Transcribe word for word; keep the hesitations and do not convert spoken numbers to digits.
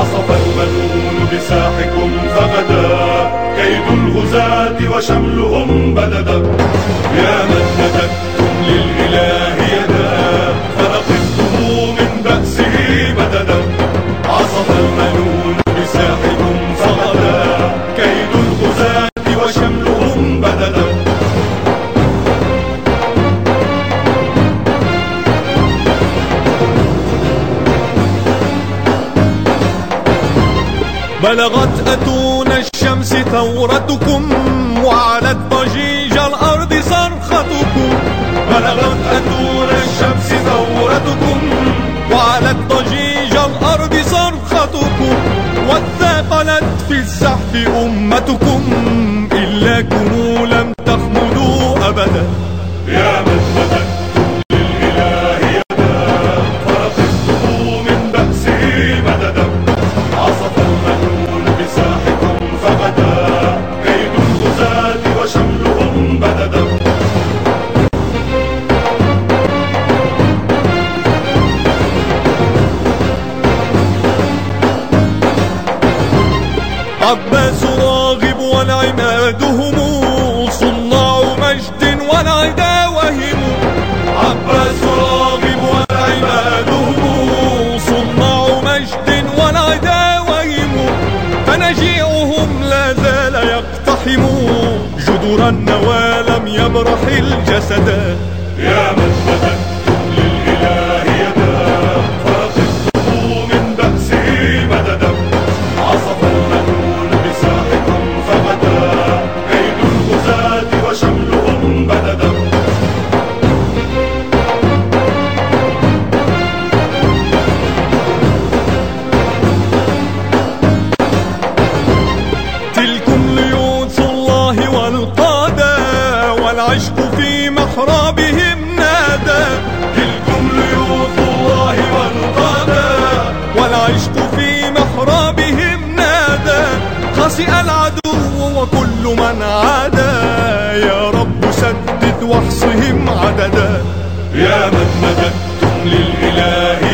عصف المنون بساحكم فغدا كيد الغزاة وشملهم بددا. يا من مددتم للإله يدا فلقفتم من بأسه مددا. عصف المنون بساحكم فغدا كيد الغزاة وشملهم بددا. بلغت أتون الشمس ثورتكم وعلت ضجيج الأرض صرختكم. بلغت أتون الشمس ثورتكم وعلت ضجيج الأرض صرختكم. واتثاقلت في الزحف أمتكم إلاكم لم تخمدوا أبدا. يا من مددتم للإله يدا فلقفتم من بأسه مددا. عصف المنون بساحكم فغدا كيد الغزاة وشملهم بددا. عباس راغب والعماد هم صناع مجد والعدا وهم. عباس راغب والعماد هم صناع مجد والعدا وهم. فنجيعهم لا زال يقتحم جدر النوى لم يبرح الجسدا. يا من مددتم للإله يدا فلقفتم من بأسه مددا. عصف المنون بساحكم فغدا كيد الغزاة وشملهم بددا. تلكم ليوث الله والقادة والعشق في محرابهم نادى. تلكم ليوث الله والقادة والعشق في محرابهم نادى. خسئ العدو وكل من عادى يا رب سدد واحصهم عددا. يا من مددتم للإله